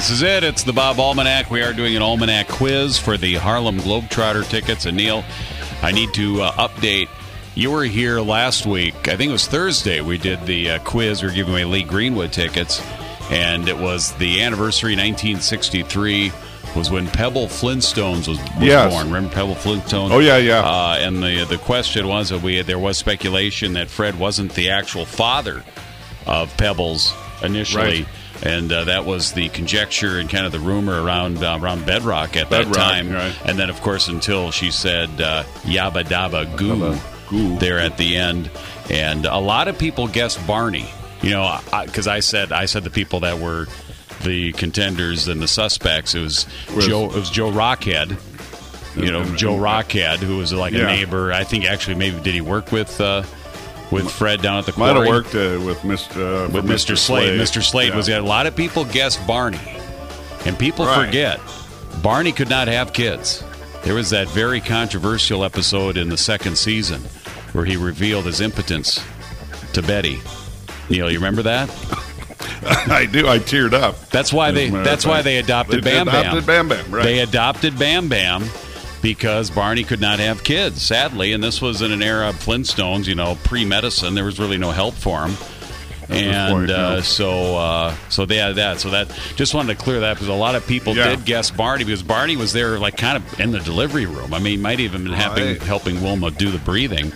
This is it. It's the Bob Almanac. We are doing an Almanac quiz for the Harlem Globetrotter tickets. And, Neil, I need to update. You were here last week. I think it was Thursday. We did the quiz. We were giving away Lee Greenwood tickets. And it was the anniversary, 1963, was when Pebble Flintstones was born. Remember Pebble Flintstones? Oh, yeah. And the question was that there was speculation that Fred wasn't the actual father of Pebbles initially. Right. And that was the conjecture and kind of the rumor around Bedrock at that time. Right. And then, of course, until she said yabba dabba goo there at the end. And a lot of people guessed Barney. You know, because I said the people that were the contenders and the suspects. It was Joe Rockhead. You know, Joe Rockhead, who was like a neighbor. I think actually maybe did he work with Fred down at the quarry? Might have worked with Mr. Slade. Mr. Slade was there. A lot of people guessed Barney, and people forget Barney could not have kids. There was that very controversial episode in the second season where he revealed his impotence to Betty. Neil, you remember that? I do. I teared up. That's why they adopted Bam Bam. Adopted Bam Bam. Right. They adopted Bam Bam because Barney could not have kids, sadly. And this was in an era of Flintstones, you know, pre-medicine. There was really no help for him. And so they had that. So that just wanted to clear that because a lot of people did guess Barney because Barney was there, like kind of in the delivery room. I mean, he might even been helping Wilma do the breathing,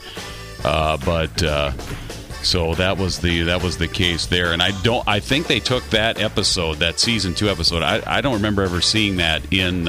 So that was the case there, and I think they took that episode, that season 2 episode. I don't remember ever seeing that in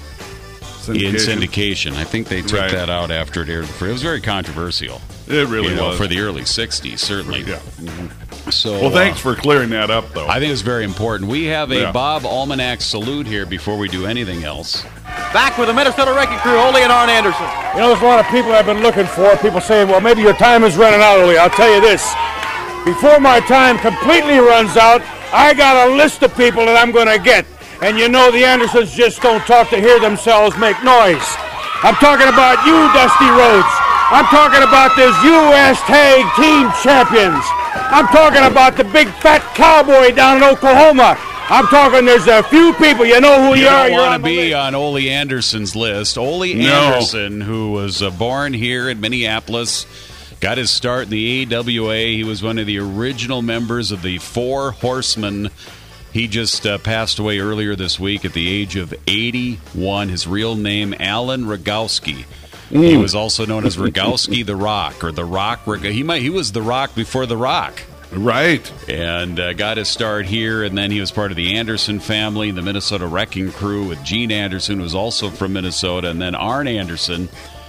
syndication. I think they took that out after it aired. It was very controversial. It really was for the early '60s, certainly. Yeah. So, well, thanks for clearing that up, though. I think it's very important. We have a Bob Almanac salute here before we do anything else. Back with the Minnesota Wrecking Crew, Ole and Arn Anderson. You know, there's a lot of people I've been looking for. People saying, well, maybe your time is running out, Ole. I'll tell you this. Before my time completely runs out, I got a list of people that I'm going to get. And you know the Andersons just don't talk to hear themselves make noise. I'm talking about you, Dusty Rhodes. I'm talking about this U.S. Tag Team Champions. I'm talking about the big fat cowboy down in Oklahoma. I'm talking there's a few people, you know who you are. You don't want to be on Ole Anderson's list. Ole Anderson, who was born here in Minneapolis, got his start in the AWA. He was one of the original members of the Four Horsemen. He just passed away earlier this week at the age of 81. His real name, Alan Rogowski. He was also known as Rogowski the Rock, or the Rock. He was the Rock before the Rock. Right. And got his start here, and then he was part of the Anderson family, the Minnesota Wrecking Crew with Gene Anderson, who was also from Minnesota, and then Arn Anderson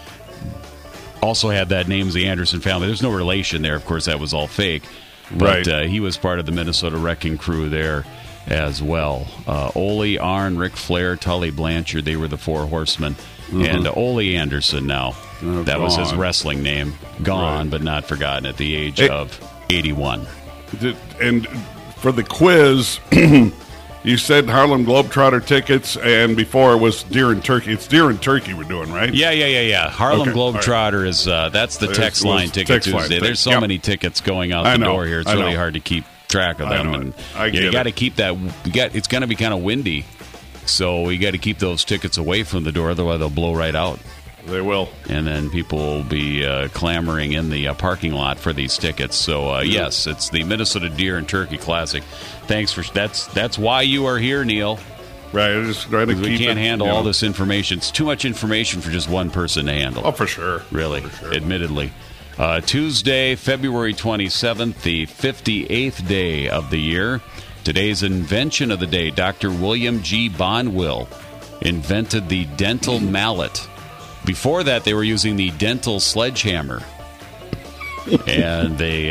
also had that name as the Anderson family. There's no relation there, of course, that was all fake. But he was part of the Minnesota Wrecking Crew there as well. Ole, Arn, Ric Flair, Tully Blanchard, they were the Four Horsemen. And Ole Anderson now. That was his wrestling name. Gone, but not forgotten at the age of 81. And for the quiz, you said Harlem Globetrotter tickets, and before it was Deer and Turkey. It's Deer and Turkey we're doing, right? Yeah. Harlem Globetrotter is that's the text line ticket Tuesday. There's so many tickets going out the door here. It's really hard to keep track of them. And you got to keep that. It's going to be kind of windy, so you got to keep those tickets away from the door, otherwise they'll blow right out. They will. And then people will be clamoring in the parking lot for these tickets. So, yes, it's the Minnesota Deer and Turkey Classic. Thanks for that's why you are here, Neil. Right. Just trying to keep we can't handle all this information. It's too much information for just one person to handle. Oh, for sure. Really, for sure. Admittedly. Tuesday, February 27th, the 58th day of the year. Today's invention of the day, Dr. William G. Bonwill invented the dental mallet. Before that, they were using the dental sledgehammer, and they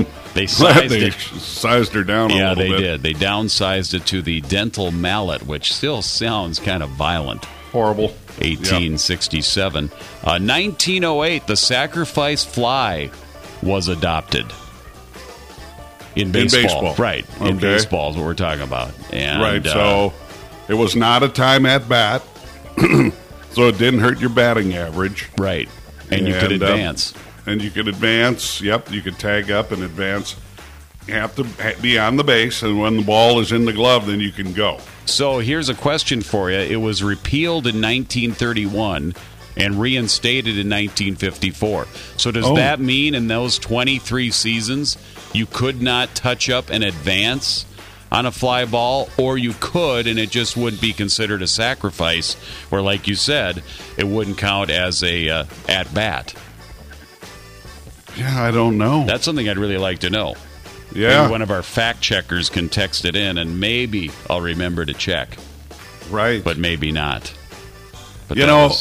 sized her down a little bit. Yeah, they did. They downsized it to the dental mallet, which still sounds kind of violent. Horrible. 1867. 1908, the sacrifice fly was adopted. In baseball. Right. Okay. In baseball is what we're talking about. And, so it was not a time at bat. So it didn't hurt your batting average. Right. And you could advance. And you could advance. Yep, you could tag up and advance. You have to be on the base, and when the ball is in the glove, then you can go. So here's a question for you. It was repealed in 1931 and reinstated in 1954. So does that mean in those 23 seasons you could not touch up and advance on a fly ball, or you could and it just wouldn't be considered a sacrifice, where, like you said, it wouldn't count as a at-bat? Yeah, I don't know. That's something I'd really like to know. Yeah. Maybe one of our fact checkers can text it in, and maybe I'll remember to check. Right. But maybe not. But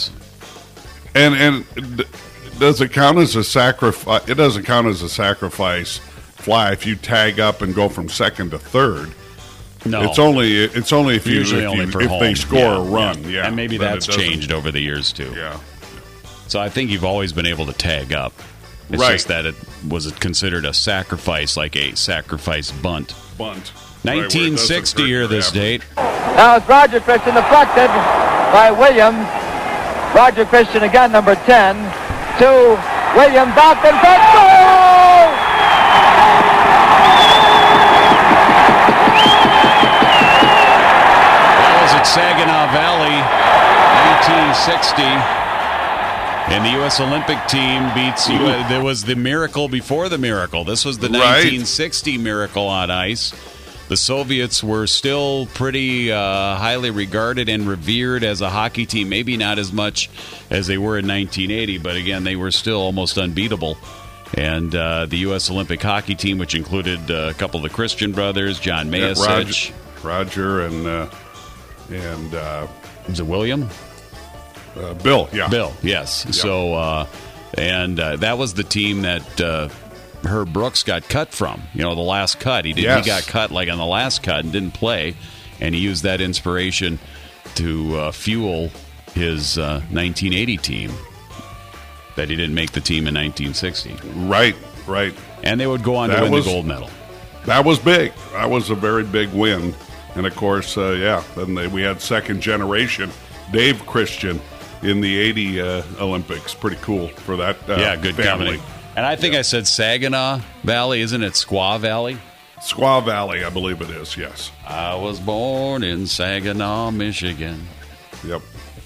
and does it count as a sacrifice? It doesn't count as a sacrifice fly if you tag up and go from second to third. No, it's only if they score a run. Yeah, and maybe that's changed over the years too. Yeah. So I think you've always been able to tag up. It's just that it was considered a sacrifice, like a sacrifice bunt. 1960 year this date. Now it's Roger Christian deflected by Williams. Roger Christian again, number 10. To Williams, out in front. Goal! That was at Saginaw Valley, 1960. And the U.S. Olympic team beats there was the miracle before the miracle. This was the 1960 miracle on ice. The Soviets were still pretty highly regarded and revered as a hockey team. Maybe not as much as they were in 1980, but again, they were still almost unbeatable. And the U.S. Olympic hockey team, which included a couple of the Christian brothers, John Mayasich. Roger and was it William? Bill, yeah. Bill, yes. Yeah. So, that was the team that Herb Brooks got cut from. You know, the last cut. He got cut like on the last cut and didn't play, and he used that inspiration to fuel his 1980 team that he didn't make the team in 1960. Right. And they would go on to win the gold medal. That was big. That was a very big win. And, of course, then we had second generation Dave Christian in the 80 Olympics. Pretty cool for that good family. Company. And I think I said Saginaw Valley. Isn't it Squaw Valley? Squaw Valley, I believe it is, yes. I was born in Saginaw, Michigan. Yep.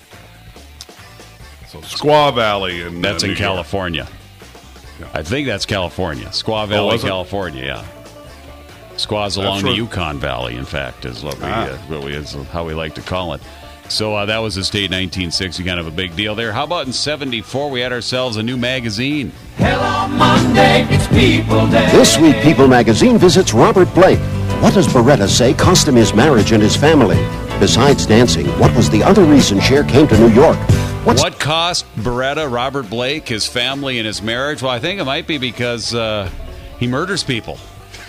So Squaw Valley. That's in California. Yeah. I think that's California. Squaw Valley, California, yeah. Squaws along the Yukon Valley, in fact, is what how we like to call it. So that was his state 1960, kind of a big deal there. How about in 74, we had ourselves a new magazine. Hello, Monday, it's People Day. This week, People magazine visits Robert Blake. What does Beretta say cost him his marriage and his family? Besides dancing, what was the other reason Cher came to New York? What cost Beretta, Robert Blake, his family, and his marriage? Well, I think it might be because he murders people.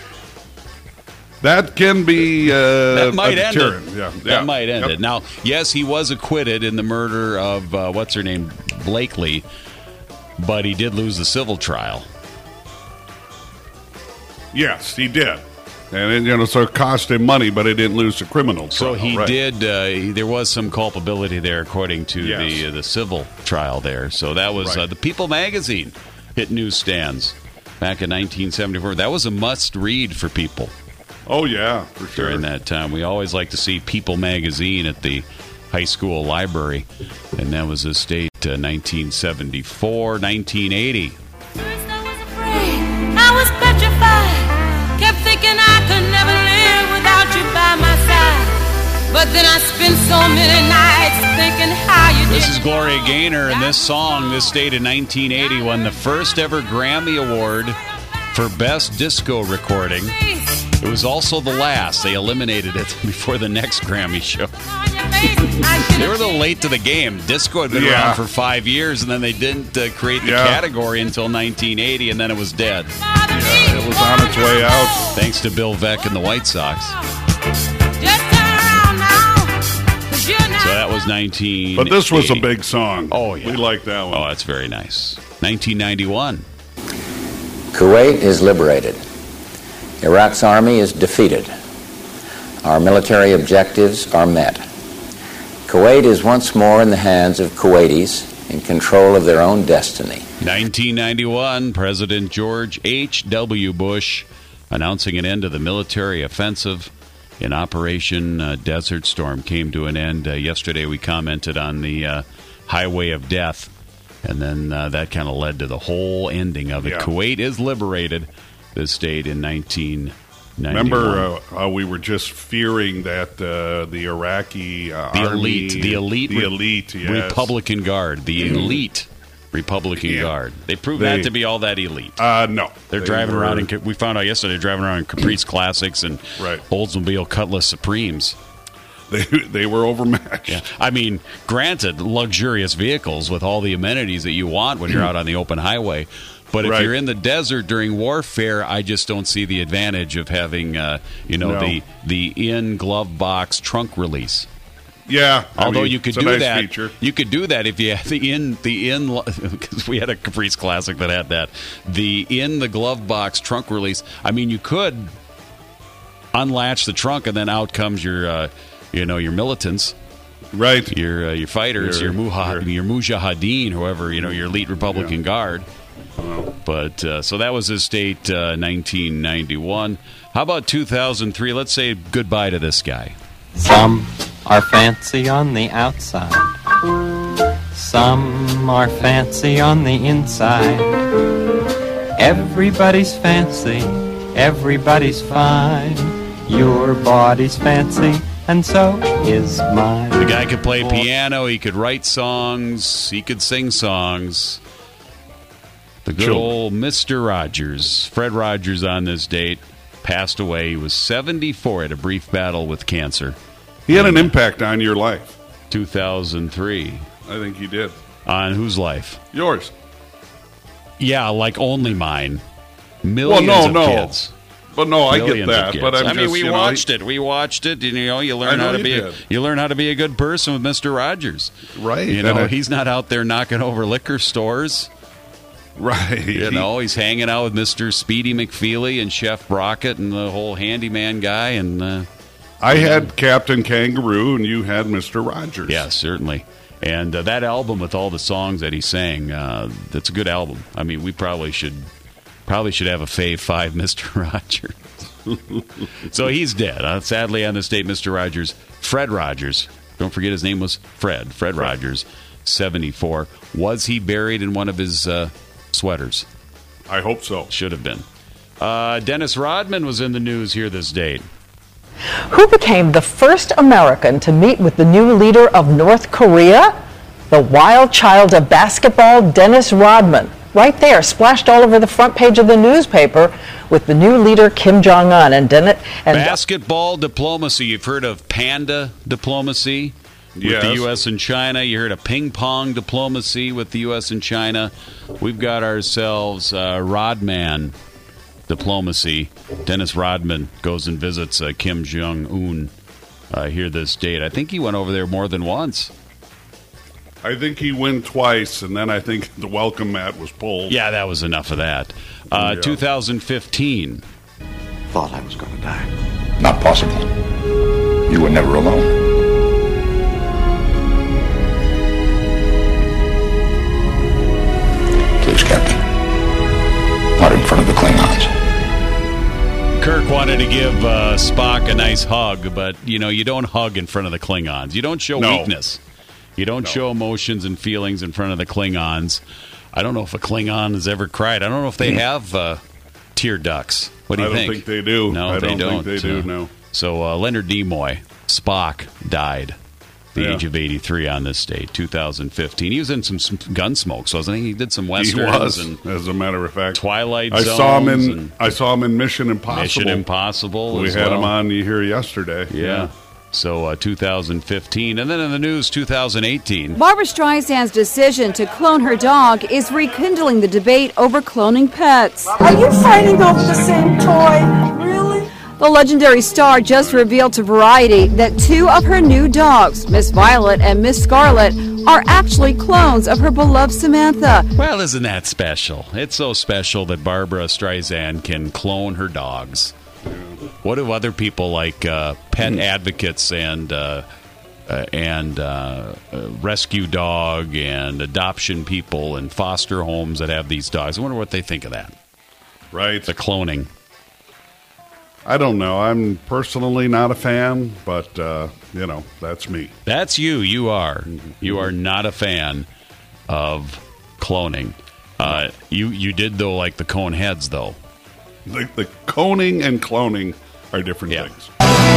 That can be that might end it. Yeah. That might end it. Now, yes, he was acquitted in the murder of what's her name, Blakely, but he did lose the civil trial. Yes, he did, and so it cost him money, but it didn't lose the criminal trial. So he did. There was some culpability there, according to the civil trial there. So that was the People magazine hit newsstands back in 1974. That was a must-read for people. Oh, yeah, for sure. During that time. We always like to see People magazine at the high school library. And that was his state 1974, 1980. First I was afraid, I was petrified. Kept thinking I could never live without you by my side. But then I spent so many nights thinking how you did. This is Gloria Gaynor, and this song, this date in 1980, won the first ever Grammy Award for Best Disco Recording. It was also the last. They eliminated it before the next Grammy show. They were a little late to the game. Disco had been around for 5 years, and then they didn't create the category until 1980, and then it was dead. Yeah, it was on its way out. Thanks to Bill Veeck and the White Sox. So that was 1980. But this was a big song. Oh, yeah. We like that one. Oh, that's very nice. 1991. Kuwait is liberated. Iraq's army is defeated. Our military objectives are met. Kuwait is once more in the hands of Kuwaitis in control of their own destiny. 1991, President George H.W. Bush announcing an end to the military offensive in Operation Desert Storm came to an end. Yesterday we commented on the Highway of Death, and then that kind of led to the whole ending of it. Yeah. Kuwait is liberated, this state, in 1991. Remember, we were just fearing that the Iraqi army, the elite yes. Republican Guard, the elite Republican Guard. They proved not to be all that elite. No. They're driving around, we found out yesterday, driving around in Caprice Classics and Oldsmobile Cutlass Supremes. They were overmatched. Yeah. I mean, granted, luxurious vehicles with all the amenities that you want when you're out on the open highway. But if you're in the desert during warfare, I just don't see the advantage of having, the in-glove box trunk release. Yeah, although you could do that, feature. You could do that if you had the in because we had a Caprice Classic that had that the glove box trunk release. I mean, you could unlatch the trunk and then out comes your your militants, right? Your fighters, your mujahideen, whoever your elite Republican Guard. But so that was his state, 1991. How about 2003? Let's say goodbye to this guy. Some are fancy on the outside. Some are fancy on the inside. Everybody's fancy. Everybody's fine. Your body's fancy, and so is mine. The guy could play piano. He could write songs. He could sing songs. The good old Mr. Rogers, Fred Rogers, on this date, passed away. He was 74, had a brief battle with cancer. He had an impact on your life. 2003. I think he did. On whose life? Yours. Yeah, like only mine. Millions of kids. But no, I get that. But we watched it. We watched it. You learn how to be. You learn how to be a good person with Mr. Rogers. Right. He's not out there knocking over liquor stores. Right. He's hanging out with Mr. Speedy McFeely and Chef Brockett and the whole handyman guy. And I had Captain Kangaroo, and you had Mr. Rogers. Yeah, certainly. And that album with all the songs that he sang, that's a good album. I mean, we probably should have a Fave 5 Mr. Rogers. So he's dead. Sadly, on this date, Mr. Rogers, Fred Rogers. Don't forget his name was Fred Rogers, 74. Was he buried in one of his sweaters? I hope so. Should have been. Dennis Rodman was in the news here this date. Who became the first American to meet with the new leader of North Korea? The wild child of basketball, Dennis Rodman. Right there, splashed all over the front page of the newspaper with the new leader, Kim Jong-un. And basketball diplomacy. You've heard of panda diplomacy with the U.S. and China. You heard of ping pong diplomacy with the U.S. and China. We've got ourselves Rodman diplomacy. Dennis Rodman goes and visits Kim Jong-un here this date. I think he went over there more than once. I think he went twice, and then I think the welcome mat was pulled. Yeah, that was enough of that. 2015. Thought I was going to die. Not possible. You were never alone. Please, Captain. Not in front of the Klingons. Kirk wanted to give Spock a nice hug, but, you don't hug in front of the Klingons. You don't show weakness. You don't show emotions and feelings in front of the Klingons. I don't know if a Klingon has ever cried. I don't know if they have tear ducts. What do you think? I don't think they do. No, I they don't think they do, no. So Leonard Nimoy, Spock, died at the age of 83 on this date, 2015. He was in some Gunsmoke, wasn't he? He did some westerns. He was, as a matter of fact. Twilight I Zones. saw him in Mission Impossible. Mission Impossible. We had him on here yesterday. Yeah. So 2015. And then in the news, 2018. Barbra Streisand's decision to clone her dog is rekindling the debate over cloning pets. Are you fighting over the same toy? Really? The legendary star just revealed to Variety that two of her new dogs, Miss Violet and Miss Scarlet, are actually clones of her beloved Samantha. Well, isn't that special? It's so special that Barbra Streisand can clone her dogs. What do other people like pet advocates and rescue dog and adoption people and foster homes that have these dogs? I wonder what they think of that. Right. The cloning. I don't know. I'm personally not a fan, but, that's me. That's you. You are. You are not a fan of cloning. You did, though, like the Coneheads, though. The coning and cloning are different things.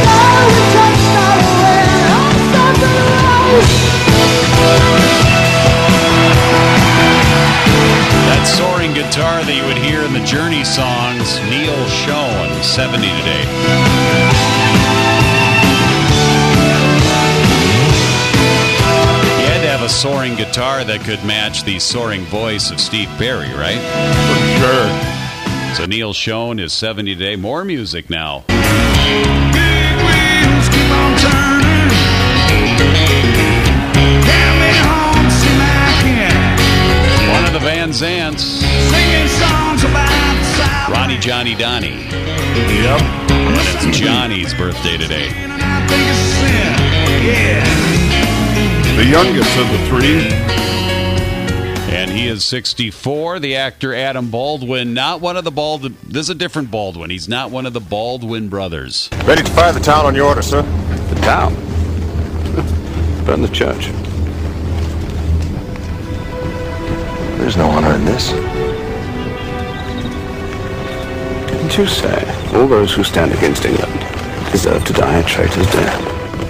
That soaring guitar that you would hear in the Journey songs, Neil Schon, 70 today. He had to have a soaring guitar that could match the soaring voice of Steve Perry, right? For sure. So Neil Schon is 70 today. More music now. Big wheels keep on turning. Get me home, see my kin. One of the Van Zants. Singing songs about the South. Ronnie Johnny Donnie. Yep. And it's Johnny's birthday today. I think it's sin. Yeah. The youngest of the three. And he is 64. The actor Adam Baldwin, not one of the Baldwin. This is a different Baldwin. He's not one of the Baldwin brothers. Ready to fire the town on your order, sir? The town? Burn the church. There's no honor in this. Didn't you say all those who stand against England deserve to die a traitor's death?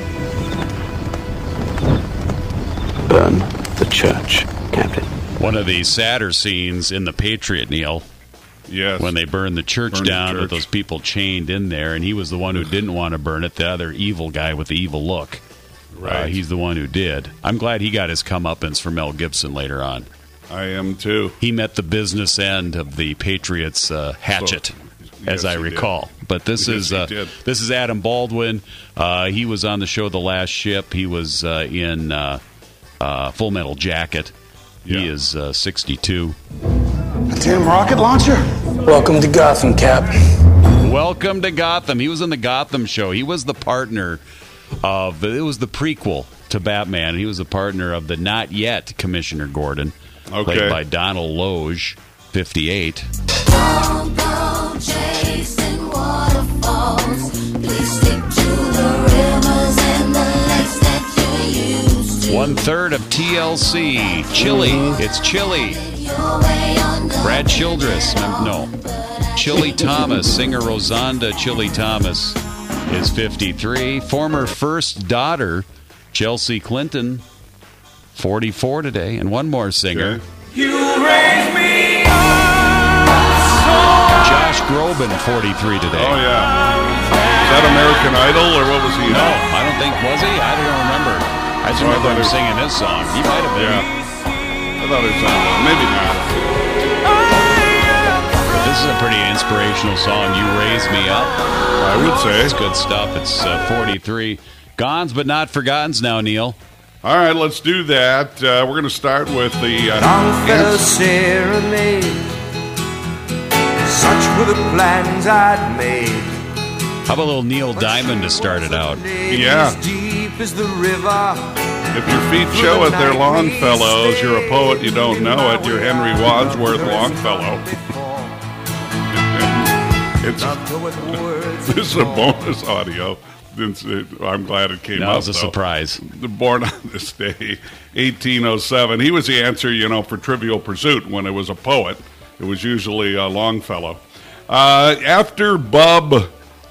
Burn the church, Captain. One of the sadder scenes in The Patriot, Neil. Yes. When they burned the church down with those people chained in there, and he was the one who didn't want to burn it, the other evil guy with the evil look. Right. He's the one who did. I'm glad he got his comeuppance for Mel Gibson later on. I am too. He met the business end of the Patriots' hatchet, as I recall. Did. But this is Adam Baldwin. He was on the show The Last Ship. He was in Full Metal Jacket. Yeah. He is 62. A damn rocket launcher? Welcome to Gotham, Cap. Welcome to Gotham. He was in the Gotham show. He was the partner of it was the prequel to Batman. He was a partner of the not yet Commissioner Gordon, played by Donald Loge, 58. Don't go chasing waterfalls. Please stick to the rivers and the lakes that you used to. 1/3 of TLC. Chili. It's Chili. Brad Childress. No. Chili Thomas. Singer Rosanda Chili Thomas is 53. Former first daughter, Chelsea Clinton, 44 today. And one more singer. You raise me Josh Groban, 43 today. Oh, yeah. Is that American Idol, or what was he? No, I don't think, was he? I don't remember. I just remember him singing his song. He might have been. Yeah. I thought it was maybe not. But this is a pretty inspirational song, You Raise Me Up. I would say. It's good stuff. It's 43. Gones but not forgottens now, Neil. All right, let's do that. We're going to start with the Longfellow serenade. Such were the plans I'd made. How about a little Neil Diamond to start it out? Yeah. Deep as the river. If your feet show it, they're Longfellows. You're a poet, you don't know it. You're Henry Wadsworth Longfellow. This is a bonus audio. I'm glad it came up. That was a surprise. Born on this day, 1807. He was the answer, for Trivial Pursuit when it was a poet. It was usually Longfellow. After Bub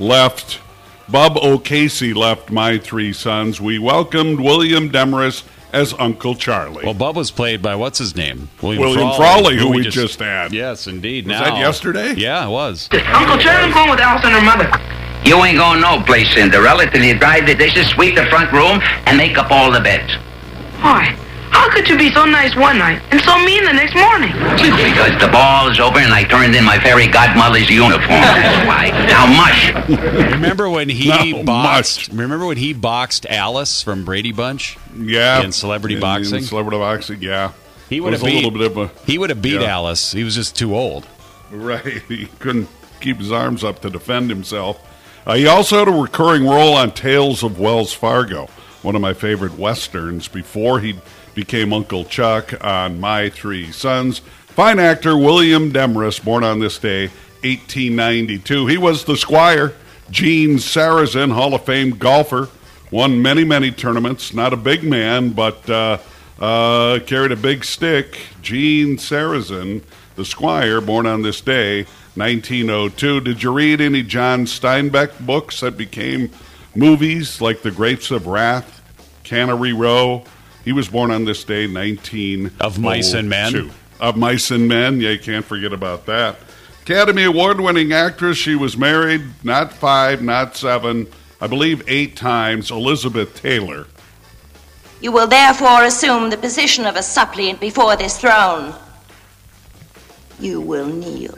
O'Casey left My Three Sons, we welcomed William Demarest as Uncle Charlie. Well, Bub was played by, what's his name? William Frawley, who we just had. Yes, indeed. Was that yesterday? Yeah, it was. Uncle Charlie's going with Alice and her mother. You ain't going no place, Cinderella, till you dry the dishes, sweep the front room, and make up all the beds. Why? How could you be so nice one night and so mean the next morning? Because the ball is over and I turned in my fairy godmother's uniform. That's why. Now mush. Remember when he boxed Alice from Brady Bunch? Yeah. In Celebrity Boxing? In Celebrity Boxing, yeah. He would have beat Alice. He was just too old. Right. He couldn't keep his arms up to defend himself. He also had a recurring role on Tales of Wells Fargo, one of my favorite Westerns, before he became Uncle Chuck on My Three Sons. Fine actor William Demarest, born on this day, 1892. He was the squire Gene Sarazen, Hall of Fame golfer, won many, many tournaments. Not a big man, but carried a big stick. Gene Sarazen, the Squire, born on this day, 1902. Did you read any John Steinbeck books that became movies, like The Grapes of Wrath, Cannery Row? He was born on this day, 1902. Of Mice and Men? Of Mice and Men, yeah, you can't forget about that. Academy Award-winning actress. She was married not 5, not 7, I believe 8 times. Elizabeth Taylor. You will therefore assume the position of a suppliant before this throne. You will kneel.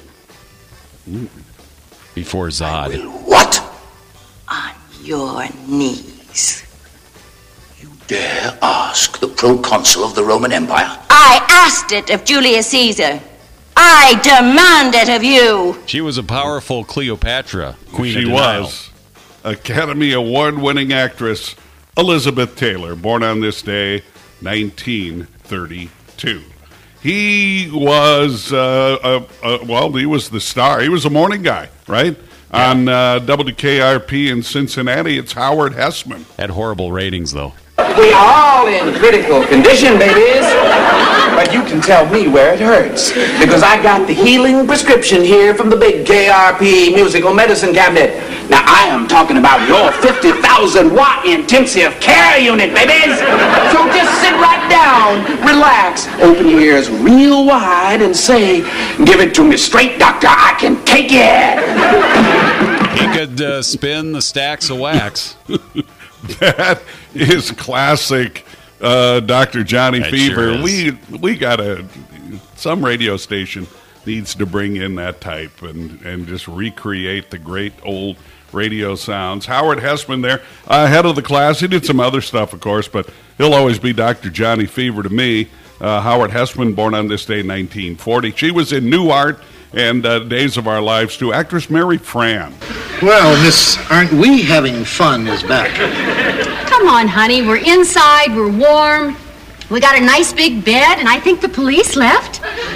Before Zod. What? On your knees. You dare ask the proconsul of the Roman Empire? I asked it of Julius Caesar. I demand it of you. She was a powerful Cleopatra, Queen of She Denial. was. Academy Award-winning actress Elizabeth Taylor, born on this day, 1932. He was, he was the star. He was a morning guy, right? Yeah. On WKRP in Cincinnati, it's Howard Hessman. Had horrible ratings, though. We are all in critical condition, babies. But you can tell me where it hurts. Because I got the healing prescription here from the big KRP musical medicine cabinet. Now, I am talking about your 50,000 watt intensive care unit, babies. So just sit right down, relax, open your ears real wide and say, give it to me straight, doctor, I can take it. He could spin the stacks of wax. That is classic Dr. Johnny That Fever. sure We got some radio station needs to bring in that type and just recreate the great old radio sounds. Howard Hessman there, head of the class. He did some other stuff, of course, but he'll always be Dr. Johnny Fever to me. Howard Hessman, born on this day, 1940. She was in Newhart and Days of Our Lives, too. Actress Mary Fran. Well, Miss, aren't we having fun is back. Come on, honey. We're inside. We're warm. We got a nice big bed, and I think the police left.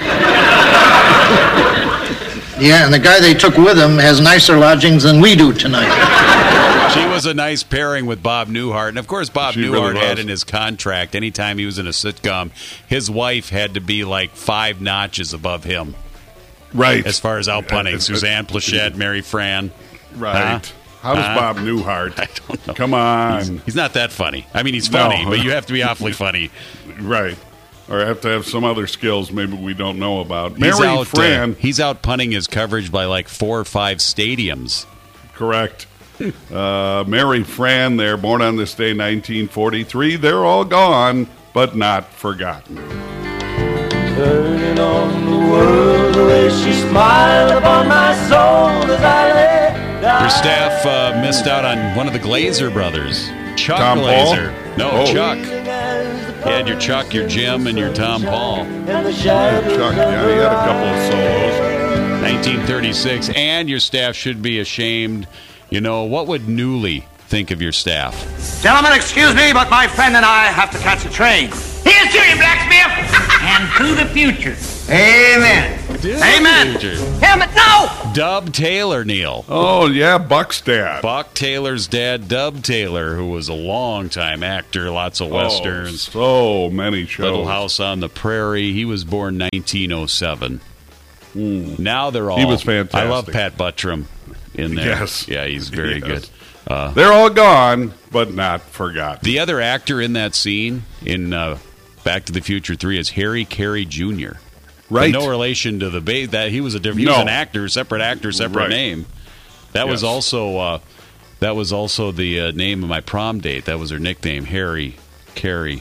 Yeah, and the guy they took with him has nicer lodgings than we do tonight. She was a nice pairing with Bob Newhart. And, of course, Bob Newhart really had in his contract, anytime he was in a sitcom, his wife had to be like 5 notches above him. Right. As far as outpunting. Suzanne Plachette, Mary Fran. Right. How does Bob Newhart? I don't know. Come on. He's not that funny. I mean, he's funny, but you have to be awfully funny. Right. Or have to have some other skills maybe we don't know about. He's Mary Fran. He's out punting his coverage by like 4 or 5 stadiums. Correct. Mary Fran there, born on this day, 1943. They're all gone, but not forgotten. Turning on the world the way she smiled upon my soul as I lay down. Your staff missed out on one of the Glazer brothers. Chuck Tom Glazer. Paul? No, Chuck. You had your Chuck, your Jim, and your Tom Paul. Chuck, yeah, he had a couple of solos. 1936. And your staff should be ashamed. You know, what would Newley think of your staff? Gentlemen, excuse me, but my friend and I have to catch a train. Here's to you, blacksmith! And to the future. Amen. Amen. Damn it, no! Dub Taylor, Neil. Oh, yeah, Buck's dad. Buck Taylor's dad, Dub Taylor, who was a long-time actor, lots of westerns. So many shows. Little House on the Prairie. He was born 1907. Now they're all... He was fantastic. I love Pat Buttram in there. Yes. Yeah, he's very good. They're all gone, but not forgotten. The other actor in that scene in Back to the Future 3 is Harry Carey Jr. Right. But no relation to the that he was a different. He was an actor, separate name. That was also the name of my prom date. That was her nickname, Harry Carey.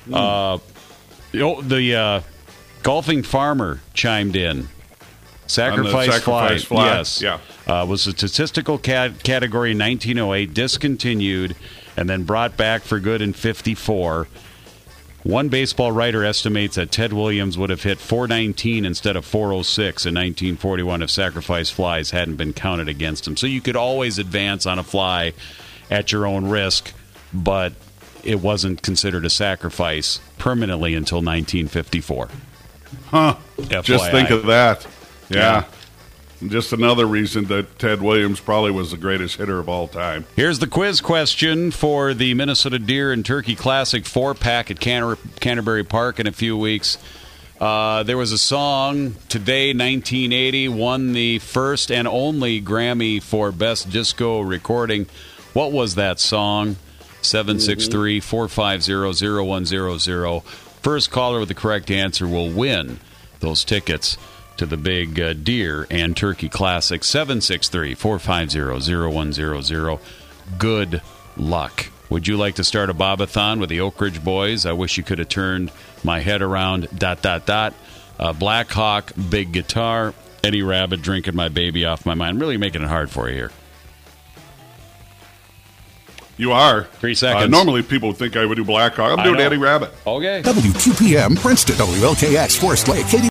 The golfing farmer chimed in. Sacrifice Fly. Yes. Yeah. Was a statistical category in 1908, discontinued, and then brought back for good in 54. One baseball writer estimates that Ted Williams would have hit .419 instead of .406 in 1941 if sacrifice flies hadn't been counted against him. So you could always advance on a fly at your own risk, but it wasn't considered a sacrifice permanently until 1954. Huh. FYI. Just think of that. Yeah. Just another reason that Ted Williams probably was the greatest hitter of all time. Here's the quiz question for the Minnesota Deer and Turkey Classic 4-pack at Canterbury Park in a few weeks. There was a song, Today, 1980, won the first and only Grammy for Best Disco Recording. What was that song? 763-450-0100. First caller with the correct answer will win those tickets to the big Deer and Turkey Classic. 763-450-0100. Good luck. Would you like to start a bobathon with the Oak Ridge Boys? I wish you could have turned my head around, ... Black Hawk, Big Guitar, Eddie Rabbit, Drinking My Baby Off My Mind. I'm really making it hard for you here. You are. 3 seconds. Normally people would think I would do Black Hawk. I'm doing Eddie Rabbit. Okay. WQPM, Princeton, WLKX, Forest Lake, Katy.